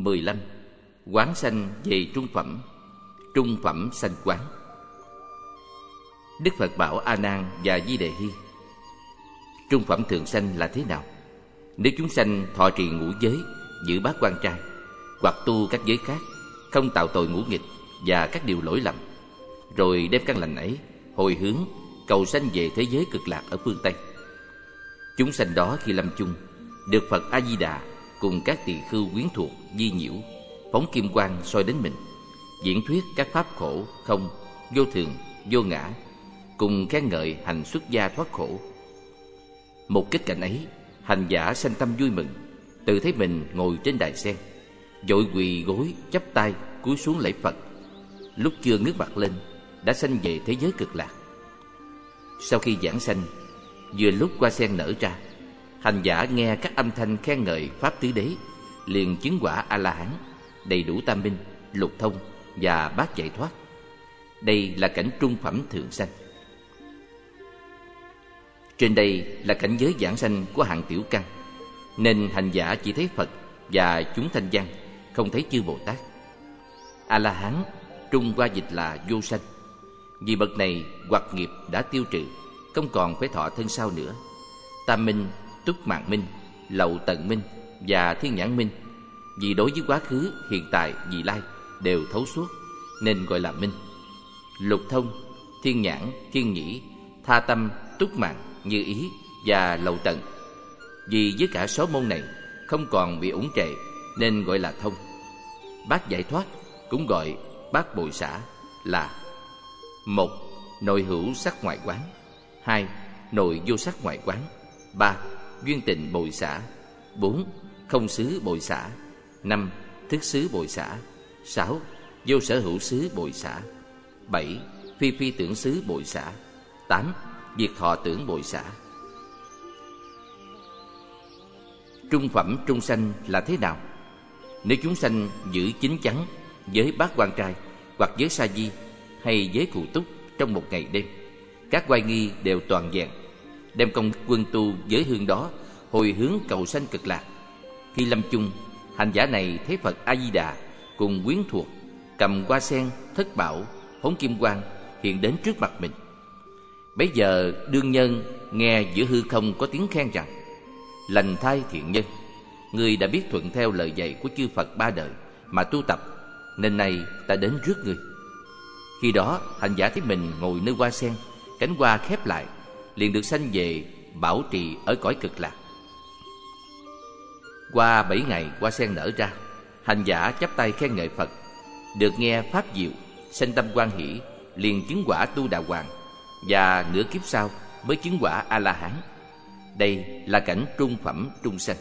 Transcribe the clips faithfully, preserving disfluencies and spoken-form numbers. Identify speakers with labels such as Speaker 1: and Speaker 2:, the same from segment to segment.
Speaker 1: mười lăm. Quán sanh về trung phẩm. Trung phẩm sanh quán. Đức Phật bảo A Nan và Di Đề Hy: trung phẩm thượng sanh là thế nào? Nếu chúng sanh thọ trì ngũ giới, giữ bát quan trai, hoặc tu các giới khác, không tạo tội ngũ nghịch và các điều lỗi lầm, rồi đem căn lành ấy hồi hướng cầu sanh về thế giới cực lạc ở phương Tây, chúng sanh đó khi lâm chung được Phật A Di Đà cùng các tỳ khưu quyến thuộc di nhiễu, phóng kim quang soi đến mình, diễn thuyết các pháp khổ không, vô thường, vô ngã, cùng khen ngợi hành xuất gia thoát khổ. Một kết cảnh ấy, hành giả sanh tâm vui mừng, tự thấy mình ngồi trên đài sen, vội quỳ gối chắp tay cúi xuống lạy Phật. Lúc chưa ngước mặt lên đã sanh về thế giới cực lạc. Sau khi giảng sanh, vừa lúc hoa sen nở ra, hành giả nghe các âm thanh khen ngợi pháp tứ đế, liền chứng quả A La Hán, đầy đủ tam minh, lục thông và bát giải thoát. Đây là cảnh trung phẩm thượng sanh. Trên đây là cảnh giới giảng sanh của hạng tiểu căn, nên hành giả chỉ thấy Phật và chúng thanh văn, không thấy chư Bồ Tát. A La Hán trung qua dịch là vô sanh, vì bậc này hoặc nghiệp đã tiêu trừ, không còn phải thọ thân sau nữa. Tam minh, túc mạng minh, lậu tận minh và thiên nhãn minh, vì đối với quá khứ, hiện tại, vị lai đều thấu suốt, nên gọi là minh. Lục thông, thiên nhãn, thiên nhĩ, tha tâm, túc mạng, như ý và lậu tận, vì với cả sáu môn này không còn bị uẩn trệ, nên gọi là thông. Bát giải thoát cũng gọi bát bội xả là: một. Nội hữu sắc ngoại quán. Hai. Nội vô sắc ngoại quán. Ba. Duyên tịnh bội xả. Bốn. Không xứ bội xả. Năm. Thức xứ bội xả. Sáu. Vô sở hữu xứ bội xả. Bảy. Phi phi tưởng xứ bội xả. Tám. Diệt thọ tưởng bội xả. Trung phẩm trung sanh là thế nào? Nếu chúng sanh giữ chín chắn với bát quan trai, hoặc giới sa di hay giới cụ túc trong một ngày đêm, các oai nghi đều toàn vẹn, đem công quân tu giới hương đó hồi hướng cầu sanh cực lạc. Khi lâm chung, hành giả này thấy Phật A Di Đà cùng quyến thuộc cầm hoa sen, thất bảo, phóng kim quang hiện đến trước mặt mình. Bấy giờ đương nhân nghe giữa hư không có tiếng khen rằng: lành thai thiện nhân, ngươi đã biết thuận theo lời dạy của chư Phật ba đời mà tu tập, nên nay ta đến rước ngươi. Khi đó hành giả thấy mình ngồi nơi hoa sen, cánh hoa khép lại, liền được sanh về bảo trì ở cõi cực lạc. Qua bảy ngày hoa sen nở ra, hành giả chắp tay khen ngợi Phật, được nghe pháp diệu, sanh tâm hoan hỷ, liền chứng quả Tu Đà Hoàng, và nửa kiếp sau mới chứng quả A La Hán. Đây là cảnh trung phẩm trung sanh.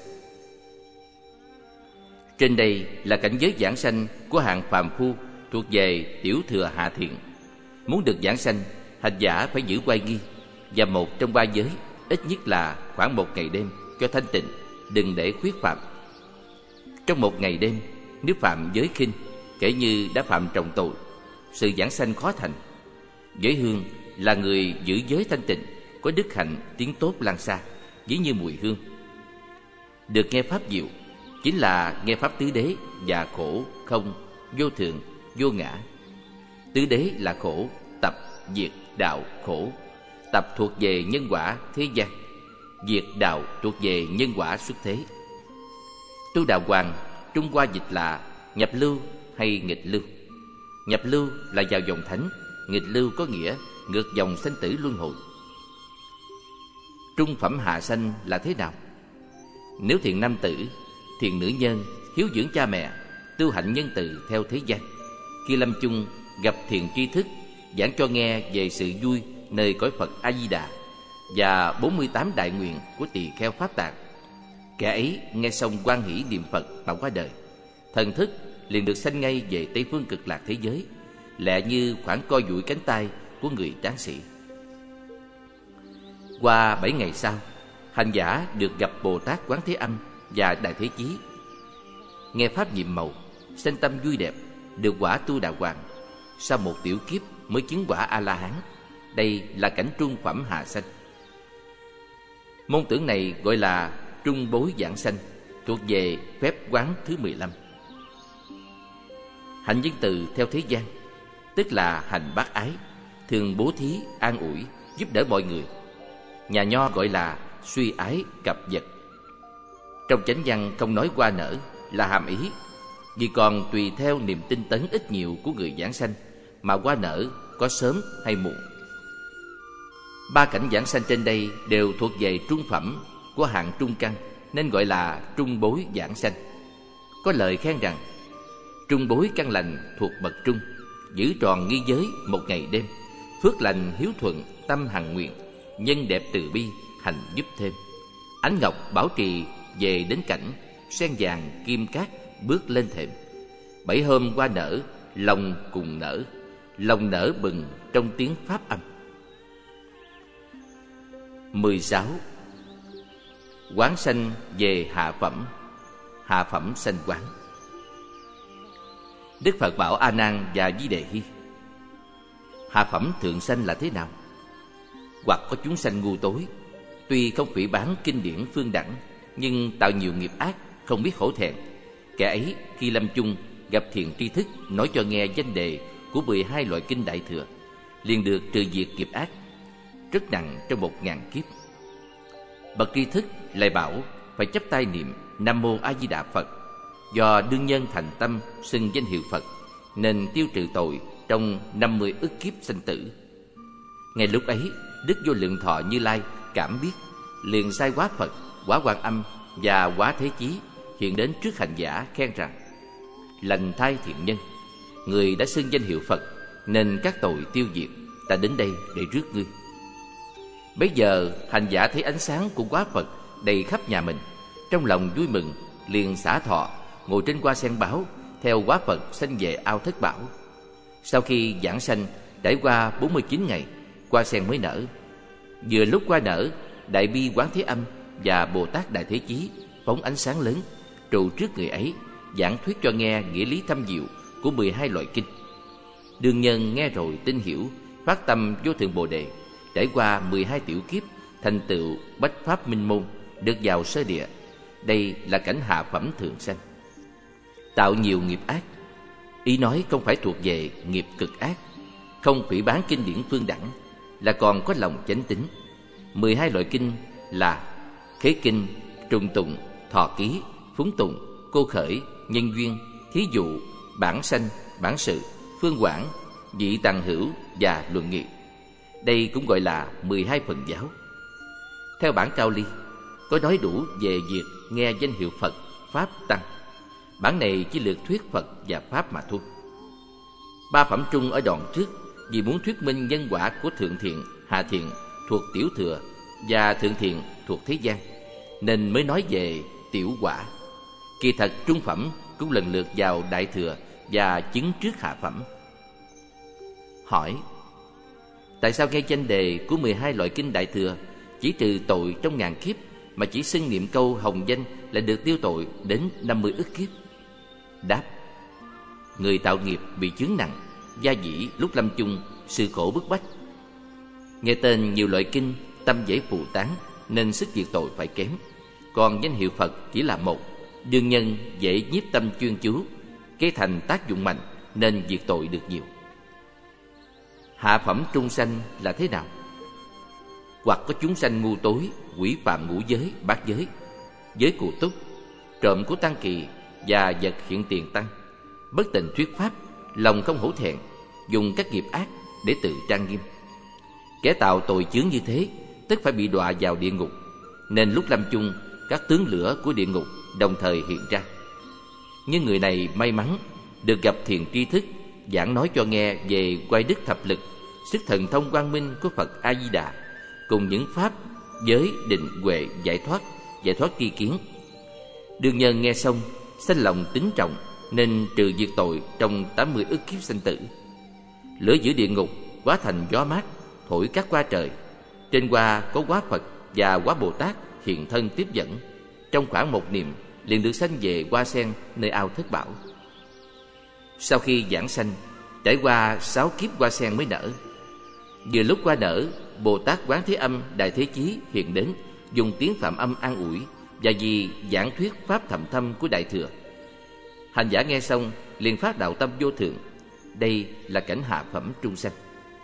Speaker 1: Trên đây là cảnh giới giảng sanh của hạng phàm phu thuộc về tiểu thừa hạ thiện. Muốn được giảng sanh, hành giả phải giữ oai nghi, và một trong ba giới, ít nhất là khoảng một ngày đêm cho thanh tịnh, đừng để khuyết phạm. Trong một ngày đêm, nếu phạm giới khinh, kể như đã phạm trọng tội, sự giảng sanh khó thành. Giới hương là người giữ giới thanh tịnh, có đức hạnh tiếng tốt lan xa, ví như mùi hương. Được nghe pháp diệu chính là nghe pháp tứ đế và khổ, không, vô thường, vô ngã. Tứ đế là khổ, tập, diệt, đạo, khổ. Tập thuộc về nhân quả thế gian, diệt, đạo thuộc về nhân quả xuất thế. Tu Đà Hoàng Trung Hoa dịch là nhập lưu hay nghịch lưu. Nhập lưu là vào dòng thánh, nghịch lưu có nghĩa ngược dòng sanh tử luân hồi. Trung phẩm hạ sanh là thế nào? Nếu thiện nam tử, thiện nữ nhân, hiếu dưỡng cha mẹ, tu hạnh nhân từ theo thế gian, khi lâm chung gặp thiện tri thức, giảng cho nghe về sự vui nơi cõi Phật A Di Đà và bốn mươi tám đại nguyện của tỳ kheo Pháp Tạng, kẻ ấy nghe xong hoan hỷ niệm Phật mà qua đời, thần thức liền được sanh ngay về Tây phương cực lạc thế giới, lẹ như khoảng co duỗi cánh tay của người tráng sĩ. Qua bảy ngày sau, hành giả được gặp Bồ Tát Quán Thế Âm và Đại Thế Chí, nghe pháp nhiệm màu, sanh tâm vui đẹp, được quả Tu Đà Hoàng. Sau một tiểu kiếp mới chứng quả A La Hán. Đây là cảnh trung phẩm hạ sanh. Môn tưởng này gọi là trung bối giảng sanh, thuộc về phép quán thứ mười lăm. Hạnh nhân từ theo thế gian, tức là hành bác ái, thường bố thí, an ủi, giúp đỡ mọi người. Nhà Nho gọi là suy ái cập vật. Trong chánh văn không nói hoa nở là hàm ý, vì còn tùy theo niềm tinh tấn ít nhiều của người giảng sanh mà hoa nở có sớm hay muộn. Ba cảnh giảng sanh trên đây đều thuộc về trung phẩm của hạng trung căn, nên gọi là trung bối giảng sanh. Có lời khen rằng trung bối căn lành thuộc bậc trung, giữ tròn nghi giới một ngày đêm, phước lành hiếu thuận tâm hằng nguyện, nhân đẹp từ bi hành giúp thêm. Ánh ngọc bảo trì về đến cảnh, sen vàng kim cát bước lên thềm. Bảy hôm hoa nở, lòng cùng nở, lòng nở bừng trong tiếng pháp âm. Mười sáu. Quán sanh về hạ phẩm, hạ phẩm sanh quán. Đức Phật bảo A Nan và Di Đề Hy: hạ phẩm thượng sanh là thế nào? Hoặc có chúng sanh ngu tối, tuy không phỉ báng kinh điển phương đẳng, nhưng tạo nhiều nghiệp ác, không biết hổ thẹn. Kẻ ấy khi lâm chung gặp thiện tri thức nói cho nghe danh đề của mười hai loại kinh Đại Thừa, liền được trừ diệt nghiệp ác, rất nặng trong một ngàn kiếp. Bậc tri thức lại bảo phải chắp tay niệm Nam Mô A Di Đà Phật. Do đương nhân thành tâm xưng danh hiệu Phật, nên tiêu trừ tội trong năm mươi ức kiếp sanh tử. Ngay lúc ấy, Đức Vô Lượng Thọ Như Lai cảm biết, liền sai Hóa Phật, Hóa Quan Âm và Hóa Thế Chí hiện đến trước hành giả khen rằng: lành thai thiện nhân, người đã xưng danh hiệu Phật, nên các tội tiêu diệt, ta đến đây để rước ngươi. Bấy giờ hành giả thấy ánh sáng của Hóa Phật đầy khắp nhà mình, trong lòng vui mừng, liền xả thọ ngồi trên hoa sen báo, theo Hóa Phật sanh về ao Thất Bảo. Sau khi giảng sanh trải qua bốn mươi chín ngày, hoa sen mới nở. Vừa lúc hoa nở, Đại Bi Quán Thế Âm và Bồ Tát Đại Thế Chí phóng ánh sáng lớn trụ trước người ấy, giảng thuyết cho nghe nghĩa lý thâm diệu của mười hai loại kinh. Đương nhân nghe rồi tin hiểu, phát tâm vô thượng Bồ Đề, trải qua mười hai tiểu kiếp, thành tựu bách pháp minh môn, được vào sơ địa. Đây là cảnh hạ phẩm thượng sanh. Tạo nhiều nghiệp ác, ý nói không phải thuộc về nghiệp cực ác, không phỉ báng kinh điển phương đẳng, là còn có lòng chánh tín. Mười hai loại kinh là Khế Kinh, Trùng Tụng, Thọ Ký, Phúng Tụng, Cô Khởi, Nhân Duyên, Thí Dụ, Bản Sanh, Bản Sự, Phương Quảng, Vị Tàng Hữu và Luận Nghị. Đây cũng gọi là mười hai phần giáo. Theo bản Cao Ly, có nói đủ về việc nghe danh hiệu Phật, Pháp, Tăng. Bản này chỉ lược thuyết Phật và Pháp mà thôi. Ba phẩm trung ở đoạn trước vì muốn thuyết minh nhân quả của thượng thiện, hạ thiện thuộc tiểu thừa và thượng thiện thuộc thế gian, nên mới nói về tiểu quả. Kỳ thật trung phẩm cũng lần lượt vào đại thừa và chứng trước hạ phẩm. Hỏi: tại sao nghe danh đề của mười hai loại kinh Đại Thừa chỉ trừ tội trong ngàn kiếp, mà chỉ xưng niệm câu hồng danh lại được tiêu tội đến năm mươi ức kiếp? Đáp: người tạo nghiệp bị chướng nặng, gia dĩ lúc lâm chung sự khổ bức bách. Nghe tên nhiều loại kinh, tâm dễ phù tán, nên sức diệt tội phải kém. Còn danh hiệu Phật chỉ là một, đương nhân dễ nhiếp tâm chuyên chú, kế thành tác dụng mạnh, nên diệt tội được nhiều. Hạ phẩm trung sanh là thế nào? Hoặc có chúng sanh ngu tối, quỷ phạm ngũ giới, bát giới, giới cụ túc, trộm của tăng kỳ và vật hiện tiền tăng, bất tình thuyết pháp, lòng không hổ thẹn, dùng các nghiệp ác để tự trang nghiêm. Kẻ tạo tội chướng như thế, tức phải bị đọa vào địa ngục, nên lúc lâm chung các tướng lửa của địa ngục đồng thời hiện ra. Nhưng người này may mắn được gặp thiền tri thức, giảng nói cho nghe về quay đức thập lực, sức thần thông quang minh của Phật A Di Đà, cùng những pháp giới định huệ giải thoát, giải thoát tri kiến. Đương nhân nghe xong sanh lòng tín trọng, nên trừ diệt tội trong tám mươi ức kiếp sanh tử. Lửa giữa địa ngục hóa thành gió mát, thổi các hoa trời. Trên hoa có Hóa Phật và Hóa Bồ Tát hiện thân tiếp dẫn. Trong khoảng một niệm liền được sanh về hoa sen nơi ao Thất Bảo. Sau khi giảng sanh, trải qua sáu kiếp hoa sen mới nở. Vừa lúc hoa nở, Bồ Tát Quán Thế Âm Đại Thế Chí hiện đến, dùng tiếng Phạm Âm an ủi, và vì giảng thuyết pháp thậm thâm của Đại Thừa. Hành giả nghe xong liền phát đạo tâm vô thượng. Đây là cảnh hạ phẩm trung sanh.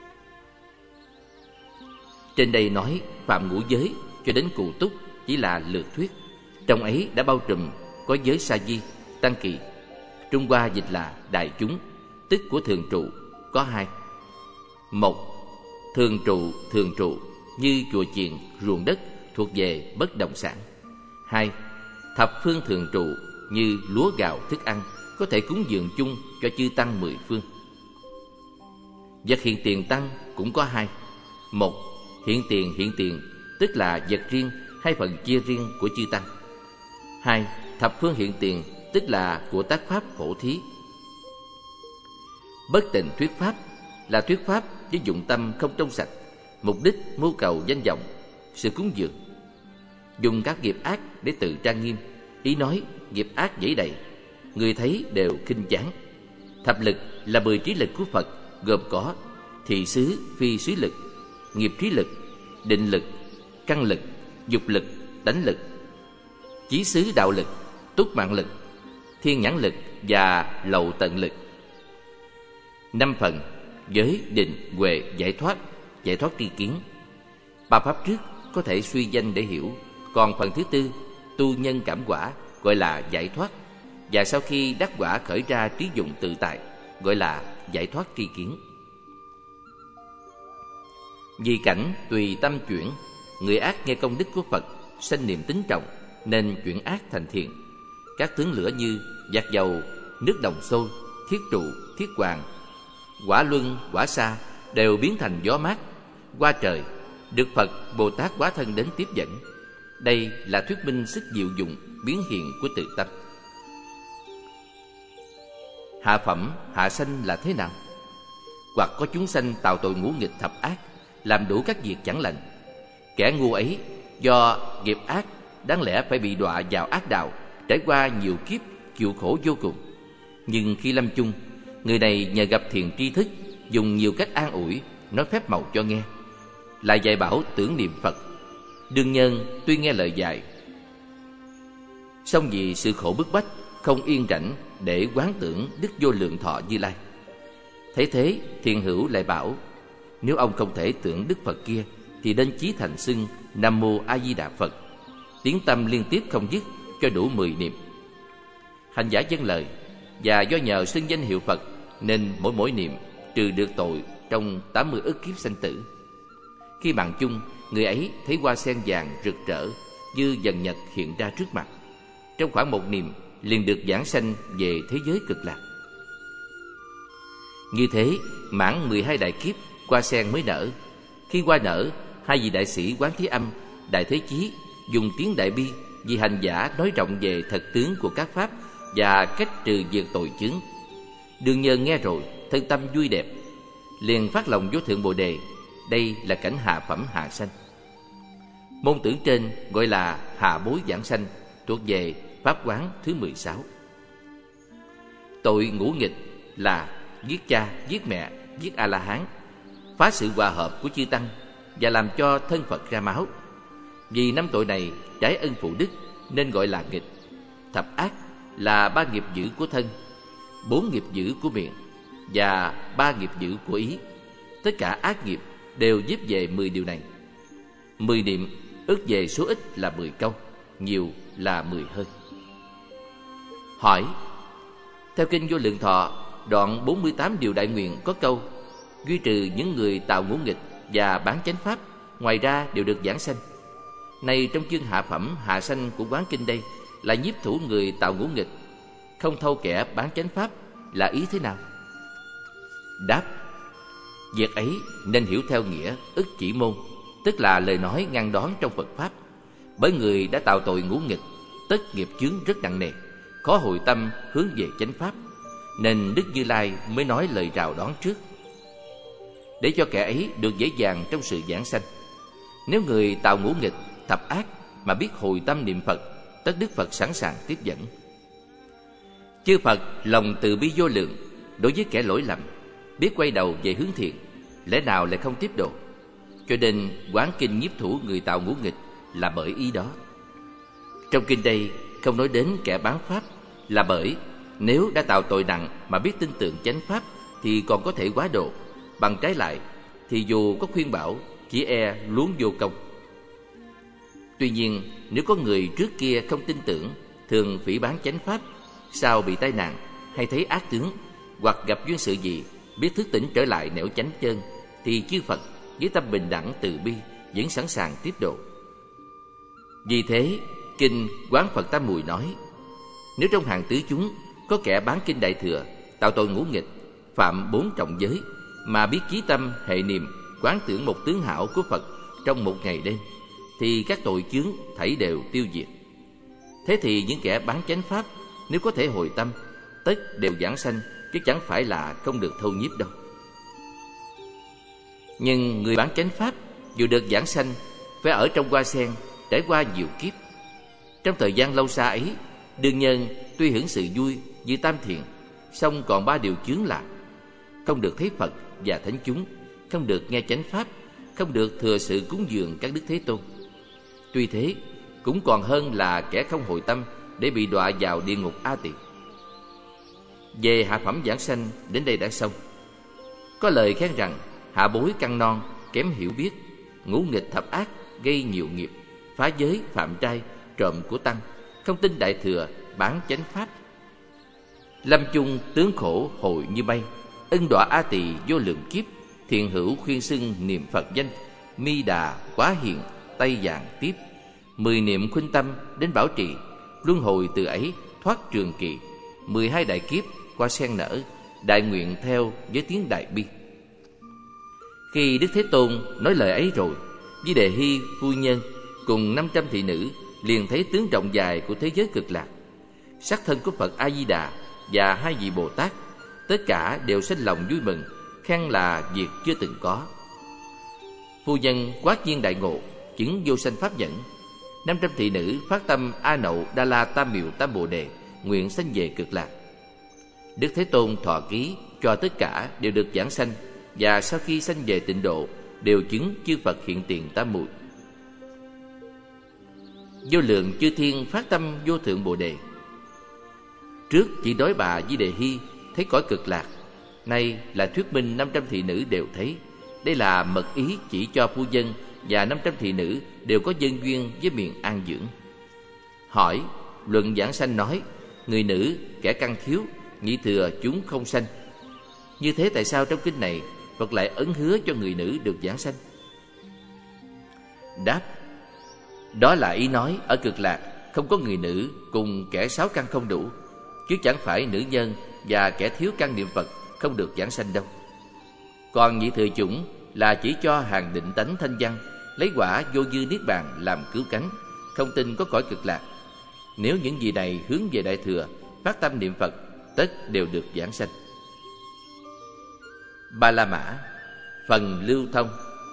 Speaker 1: Trên đây nói phạm ngũ giới cho đến cụ túc chỉ là lược thuyết. Trong ấy đã bao trùm có giới sa di, tăng kỳ. Trung Hoa dịch là đại chúng, tức của thường trụ, có hai. Một, thường trụ, thường trụ như chùa chiền, ruộng đất thuộc về bất động sản. Hai, thập phương thường trụ như lúa gạo thức ăn có thể cúng dường chung cho chư tăng mười phương. Vật hiện tiền tăng cũng có hai. Một, hiện tiền hiện tiền tức là vật riêng hay phần chia riêng của chư tăng. Hai, thập phương hiện tiền tức là của tác pháp phổ thí. Bất tịnh thuyết pháp là thuyết pháp với dụng tâm không trong sạch, mục đích mưu cầu danh vọng, sự cúng dường. Dùng các nghiệp ác để tự trang nghiêm, ý nói nghiệp ác dẫy đầy, người thấy đều khinh chán. Thập lực là mười trí lực của Phật, gồm có thị xứ phi xứ lực, nghiệp trí lực, định lực, căn lực, dục lực, tánh lực, chí xứ đạo lực, túc mạng lực, thiên nhãn lực và lậu tận lực. Năm phần: giới, định, huệ, giải thoát, giải thoát tri kiến. Ba pháp trước có thể suy danh để hiểu, còn phần thứ tư tu nhân cảm quả gọi là giải thoát, và sau khi đắc quả khởi ra trí dụng tự tại gọi là giải thoát tri kiến. Vì cảnh tùy tâm chuyển, người ác nghe công đức của Phật sanh niềm tín trọng nên chuyển ác thành thiện. Các tướng lửa như giặt dầu, nước đồng sôi, thiết trụ, thiết hoàng, quả luân, quả sa đều biến thành gió mát, qua trời, được Phật Bồ Tát hóa thân đến tiếp dẫn. Đây là thuyết minh sức diệu dụng biến hiện của tự tâm. Hạ phẩm, hạ sanh là thế nào? Hoặc có chúng sanh tạo tội ngũ nghịch thập ác, làm đủ các việc chẳng lành. Kẻ ngu ấy do nghiệp ác đáng lẽ phải bị đọa vào ác đạo, trải qua nhiều kiếp chịu khổ vô cùng. Nhưng khi lâm chung, người này nhờ gặp thiền tri thức, dùng nhiều cách an ủi, nói phép màu cho nghe, lại dạy bảo tưởng niệm Phật. Đương nhân tuy nghe lời dạy, song vì sự khổ bức bách, không yên rảnh để quán tưởng Đức Vô Lượng Thọ Như Lai. Thế thế, thiền hữu lại bảo: nếu ông không thể tưởng Đức Phật kia, thì nên chí thành xưng Nam Mô A Di Đà Phật, tiếng tâm liên tiếp không dứt cho đủ mười niệm. Hành giả vâng lời, và do nhờ xưng danh hiệu Phật nên mỗi mỗi niệm trừ được tội trong tám mươi ức kiếp sanh tử. Khi mạng chung, người ấy thấy hoa sen vàng rực rỡ như dần nhật hiện ra trước mặt. Trong khoảng một niệm liền được giảng sanh về thế giới cực lạc. Như thế, mãn mười hai đại kiếp, hoa sen mới nở. Khi hoa nở, hai vị đại sĩ Quán Thế Âm, Đại Thế Chí dùng tiếng Đại Bi vì hành giả nói rộng về thật tướng của các pháp và cách trừ diệt tội chướng. Đương nhân nghe rồi, thân tâm vui đẹp, liền phát lòng vô thượng Bồ Đề. Đây là cảnh hạ phẩm hạ sanh. Môn tưởng trên gọi là hạ bối giảng sanh, thuộc về pháp quán thứ mười sáu. Tội ngũ nghịch là giết cha, giết mẹ, giết A-la-hán, phá sự hòa hợp của chư tăng và làm cho thân Phật ra máu. Vì năm tội này trái ân phụ đức nên gọi là nghịch. Thập ác là ba nghiệp dữ của thân, bốn nghiệp dữ của miệng và ba nghiệp dữ của ý. Tất cả ác nghiệp đều díp về mười điều này. Mười niệm ước về số ít là mười câu, nhiều là mười hơi. Hỏi: theo kinh Vô Lượng Thọ đoạn bốn mươi tám điều đại nguyện có câu: duy trừ những người tạo ngũ nghịch và bán chánh pháp, ngoài ra đều được giảng sanh. Này trong chương hạ phẩm hạ sanh của quán kinh đây là nhiếp thủ người tạo ngũ nghịch, không thâu kẻ bán chánh pháp là ý thế nào? Đáp: việc ấy nên hiểu theo nghĩa ức chỉ môn, tức là lời nói ngăn đón trong Phật pháp. Bởi người đã tạo tội ngũ nghịch, tất nghiệp chướng rất nặng nề, khó hồi tâm hướng về chánh pháp, nên Đức Như Lai mới nói lời rào đón trước, để cho kẻ ấy được dễ dàng trong sự giảng sanh. Nếu người tạo ngũ nghịch, thập ác mà biết hồi tâm niệm Phật, tất Đức Phật sẵn sàng tiếp dẫn. Chư Phật lòng từ bi vô lượng, đối với kẻ lỗi lầm, biết quay đầu về hướng thiện, lẽ nào lại không tiếp độ? Cho nên quán kinh nhiếp thủ người tạo ngũ nghịch là bởi ý đó. Trong kinh đây không nói đến kẻ bán pháp, là bởi Nếu đã tạo tội nặng mà biết tin tưởng chánh pháp thì còn có thể quá độ. Bằng trái lại thì dù có khuyên bảo, chỉ e luống vô công. Tuy nhiên, nếu có người trước kia không tin tưởng, thường phỉ báng chánh pháp, sau bị tai nạn hay thấy ác tướng hoặc gặp duyên sự gì, biết thức tỉnh trở lại nẻo chánh chân, thì chư Phật với tâm bình đẳng từ bi vẫn sẵn sàng tiếp độ. Vì thế, kinh Quán Phật Tam Muội nói: nếu trong hàng tứ chúng có kẻ bán kinh Đại Thừa, tạo tội ngũ nghịch, phạm bốn trọng giới, mà biết chí tâm hệ niệm quán tưởng một tướng hảo của Phật trong một ngày đêm, thì các tội chướng thảy đều tiêu diệt. Thế thì những kẻ bán chánh pháp, nếu có thể hồi tâm, tất đều giảng sanh, chứ chẳng phải là không được thâu nhiếp đâu. Nhưng người bán chánh pháp dù được giảng sanh, phải ở trong hoa sen, trải qua nhiều kiếp. Trong thời gian lâu xa ấy, đương nhân tuy hưởng sự vui như tam thiện, song còn ba điều chướng là: không được thấy Phật và thánh chúng, không được nghe chánh pháp, không được thừa sự cúng dường các đức Thế Tôn. Tuy thế, cũng còn hơn là kẻ không hồi tâm để bị đọa vào địa ngục A Tỳ. Về hạ phẩm giảng sanh đến đây đã xong. Có lời khen rằng hạ bối căn non, kém hiểu biết, ngũ nghịch thập ác, gây nhiều nghiệp, phá giới, phạm trai, trộm của tăng, không tin Đại Thừa, bán chánh pháp. Lâm chung tướng khổ hồi như bay, ân đọa A Tỳ vô lượng kiếp, thiện hữu khuyên xưng niệm Phật danh, mi đà quá hiện, tay vàng tiếp. Mười niệm khuynh tâm đến bảo trì, luân hồi từ ấy thoát trường kỳ. Mười hai đại kiếp qua sen nở, đại nguyện theo với tiếng đại bi. Khi Đức Thế Tôn nói lời ấy rồi, Di Đề Hy phu nhân cùng năm trăm thị nữ liền thấy tướng rộng dài của thế giới cực lạc, sắc thân của Phật A Di Đà và hai vị Bồ Tát, tất cả đều sinh lòng vui mừng, khen là việc chưa từng có. Phu nhân quát nhiên đại ngộ, chứng vô sanh pháp nhẫn. Năm trăm thị nữ phát tâm A Nậu Đa La Tam Miệu Tam Bồ Đề, nguyện sanh về cực lạc. Đức Thế Tôn thọ ký cho tất cả đều được giảng sanh, và sau khi sanh về tịnh độ đều chứng chư Phật hiện tiền tam muội. Vô lượng chư thiên phát tâm vô thượng Bồ Đề. Trước chỉ nói bà Di Đề Hy thấy cõi cực lạc, nay là thuyết minh năm trăm thị nữ đều thấy. Đây là mật ý chỉ cho phu nhân và năm trăm thị nữ đều có nhân duyên với miền an dưỡng. Hỏi, luận giảng sanh nói: người nữ kẻ căn thiếu, nhị thừa chúng không sanh. Như thế tại sao trong kinh này Phật lại ấn hứa cho người nữ được giảng sanh? Đáp: đó là ý nói ở cực lạc không có người nữ cùng kẻ sáu căn không đủ, chứ chẳng phải nữ nhân và kẻ thiếu căn niệm Phật không được giảng sanh đâu. Còn nhị thừa chủng là chỉ cho hàng định tánh thanh văn, lấy quả vô dư niết bàn làm cứu cánh, không tin có cõi cực lạc. Nếu những vị này hướng về Đại Thừa, phát tâm niệm Phật, tất đều được giảng sanh. Ba La Mã, phần lưu thông.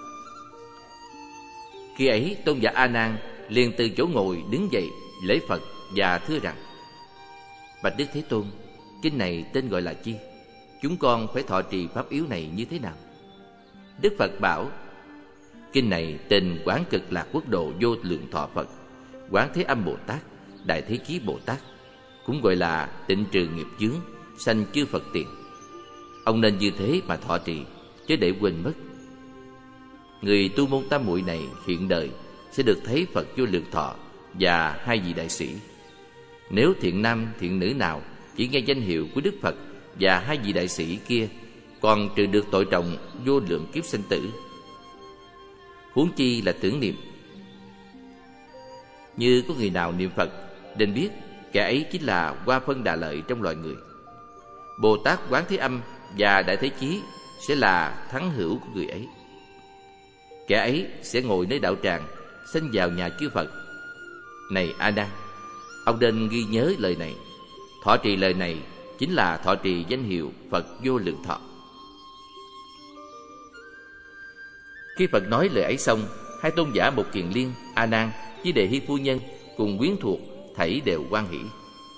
Speaker 1: Khi ấy tôn giả A Nan liền từ chỗ ngồi đứng dậy lễ Phật và thưa rằng: bạch Đức Thế Tôn, kinh này tên gọi là chi? Chúng con phải thọ trì pháp yếu này như thế nào? Đức Phật bảo: kinh này tên Quán Cực Lạc Quốc Độ Vô Lượng Thọ Phật, Quán Thế Âm Bồ Tát, Đại Thế Chí Bồ Tát, cũng gọi là tịnh trừ nghiệp chướng, sanh chư Phật tiền. Ông nên như thế mà thọ trì, chứ để quên mất. Người tu môn tam muội này hiện đời sẽ được thấy Phật Vô Lượng Thọ và hai vị đại sĩ. Nếu thiện nam thiện nữ nào chỉ nghe danh hiệu của Đức Phật và hai vị đại sĩ kia, còn trừ được tội trọng vô lượng kiếp sinh tử, huống chi là tưởng niệm. Như có người nào niệm Phật, nên biết kẻ ấy chính là Hoa Phân Đà Lợi trong loài người. Bồ Tát Quán Thế Âm và Đại Thế Chí sẽ là thắng hữu của người ấy. Kẻ ấy sẽ ngồi nơi đạo tràng, sanh vào nhà chư Phật. Này A Nan, ông nên ghi nhớ lời này. Thọ trì lời này chính là thọ trì danh hiệu Phật Vô Lượng Thọ. Khi Phật nói lời ấy xong, hai tôn giả Một Kiền Liên, A Nan, Di Đề Hy phu nhân cùng quyến thuộc thảy đều hoan hỷ.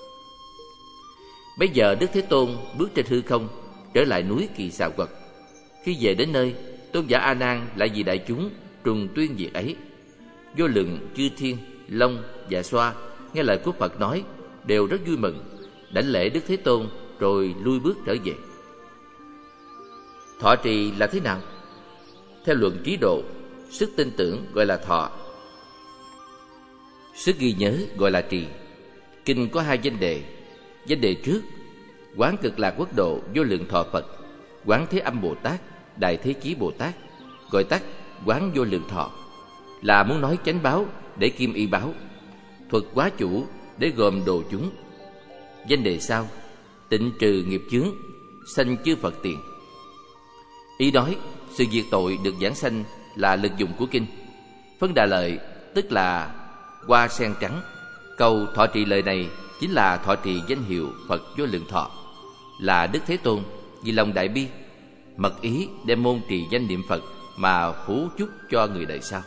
Speaker 1: Bây giờ Đức Thế Tôn bước trên hư không, trở lại núi Kỳ Xà Quật. Khi về đến nơi, tôn giả A Nan lại vì đại chúng trùng tuyên việc ấy. Vô lượng chư thiên, long và xoa nghe lời của Phật nói đều rất vui mừng, đảnh lễ Đức Thế Tôn rồi lui bước trở về. Thọ trì là thế nào? Theo luận trí độ, sức tin tưởng gọi là thọ, sức ghi nhớ gọi là trì. Kinh có hai danh đề. Danh đề trước, Quán Cực Lạc Quốc Độ Vô Lượng Thọ Phật, Quán Thế Âm Bồ Tát, Đại Thế Chí Bồ Tát, gọi tắt Quán Vô Lượng Thọ, là muốn nói chánh báo để kim y báo, thuật quá chủ để gồm đồ chúng. Danh đề sau, Tịnh trừ nghiệp chướng, sanh chư Phật tiền. Ý nói sự diệt tội được giảng sanh là lực dụng của kinh. Phân đà lợi tức là hoa sen trắng. Câu thọ trì lời này chính là thọ trì danh hiệu Phật Vô Lượng Thọ, là Đức Thế Tôn vì lòng đại bi mật ý đem môn trì danh niệm Phật mà phú chúc cho người đời sau.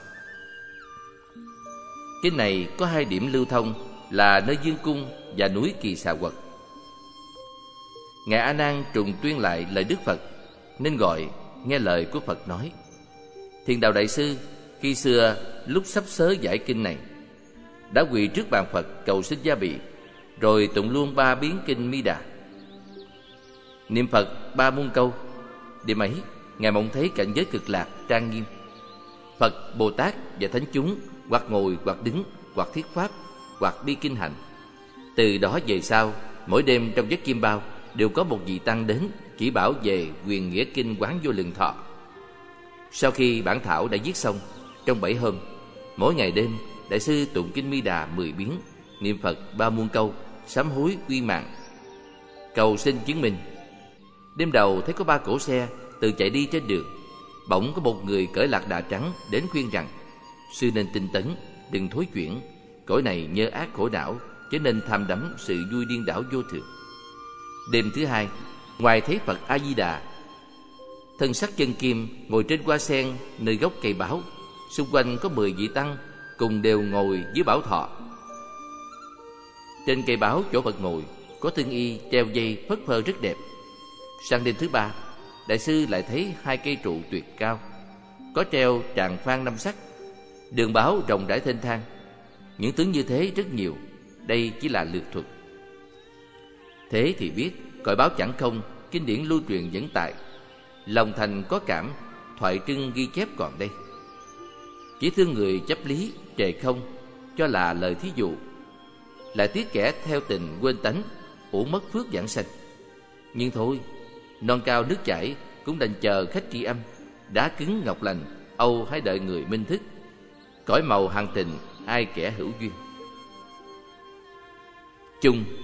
Speaker 1: Kinh này có hai điểm lưu thông là nơi dương cung và núi Kỳ Xà Quật. Ngài A Nan trùng tuyên lại lời Đức Phật nên gọi nghe lời của Phật nói. Thiền Đạo Đại Sư khi xưa lúc sắp sớ giải kinh này đã quỳ trước bàn Phật cầu xin gia bị, rồi tụng luôn ba biến kinh Mi Đà, niệm Phật ba muôn câu. Đêm ấy Ngài mộng thấy cảnh giới cực lạc trang nghiêm, Phật, Bồ Tát và thánh chúng hoặc ngồi hoặc đứng hoặc thuyết pháp hoặc đi kinh hành. Từ đó về sau, mỗi đêm trong giấc chiêm bao đều có một vị tăng đến chỉ bảo về quyền nghĩa kinh Quán Vô Lượng Thọ. Sau khi bản thảo đã viết xong, trong bảy hôm, mỗi ngày đêm Đại sư tụng kinh Mi Đà mười biến, niệm Phật ba muôn câu, sám hối quy mạng, cầu xin chứng minh. Đêm đầu thấy có ba cỗ xe từ chạy đi trên đường, bỗng có một người cởi lạc đà trắng đến khuyên rằng: sư nên tinh tấn, đừng thối chuyển, cõi này nhơ ác khổ não, cho nên tham đắm sự vui điên đảo vô thường. Đêm thứ hai, ngoài thấy Phật A Di Đà thân sắc chân kim ngồi trên hoa sen nơi gốc cây báo, xung quanh có mười vị tăng cùng đều ngồi dưới bảo thọ. Trên cây báo chỗ Phật ngồi có tương y treo dây phất phơ rất đẹp. Sang đêm thứ ba, Đại sư lại thấy hai cây trụ tuyệt cao, có treo tràng phan năm sắc, đường báo rộng rãi thênh thang. Những tướng như thế rất nhiều, đây chỉ là lược thuật. Thế thì biết cõi báo chẳng không, kinh điển lưu truyền vẫn tại, lòng thành có cảm, thoại trưng ghi chép còn đây. Chỉ thương người chấp lý trề không, cho là lời thí dụ, lại tiếc kẻ theo tình quên tánh, uổng mất phước giảng sanh. Nhưng thôi, non cao nước chảy cũng đành chờ khách tri âm, đá cứng ngọc lành, âu hãy đợi người minh thức. Cõi màu hằng tình ai kẻ hữu duyên. Chung